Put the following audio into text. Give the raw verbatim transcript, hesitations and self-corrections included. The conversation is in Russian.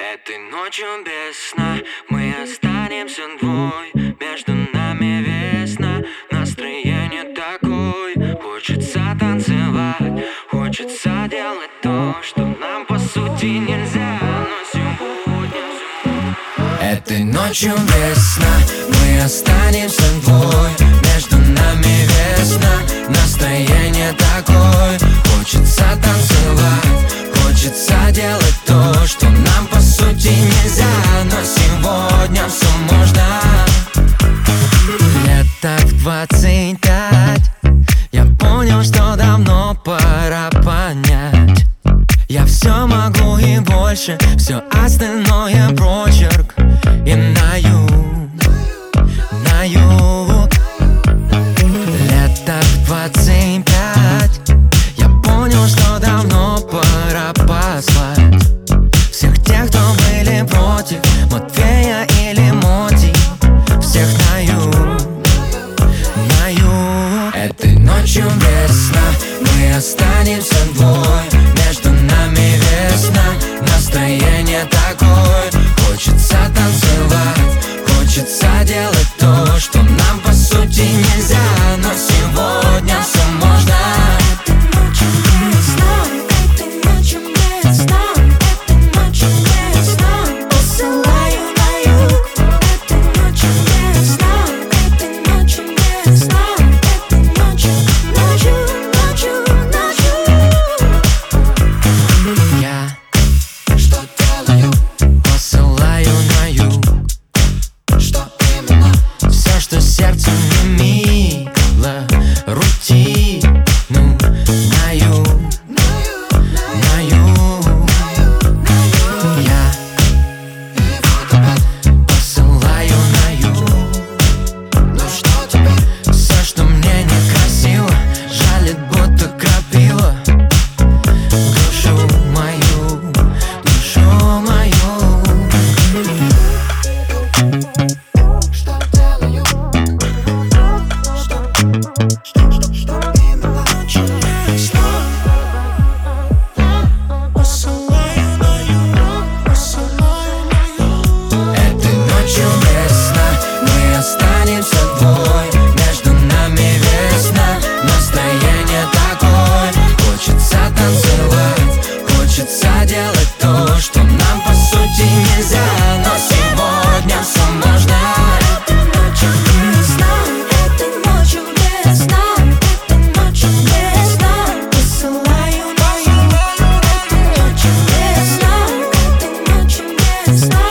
Этой ночью без сна мы останемся двое. Между нами весна, настроение такое. Хочется танцевать, хочется делать то, что нам по сути нельзя. Но сегодня этой ночью без сна мы останемся двое. Между нами весна, настроение такое. Хочется танцевать, хочется делать то, что нам по сути нельзя. Но сегодня все можно. Лет так двадцать пять, я понял, что давно пора понять. Я все могу и больше, все остальное прочерк. И на юг, на юг. Лет так двадцать пять, я понял, что давно пора послать всех тех, кто были против Матвея или Моти. Всех на юг, на юг. Этой ночью без сна мы останемся двое. Между нами весна, настроение такое. Хочется танцевать, хочется делать то, что нам по сути нельзя. Но сегодня все можно. Сердце не мило, рутину на юг, на юг. Я посылаю на юг. Все, что мне некрасиво, жалит, будто крапива. Душу мою, душу мою. Хочется делать то, что нам по сути нельзя. Но сегодня все можно. Этой ночью без сна, этой ночью без сна, этой ночью без сна. Посылаю на юг. Этой ночью без сна, этой ночью без сна.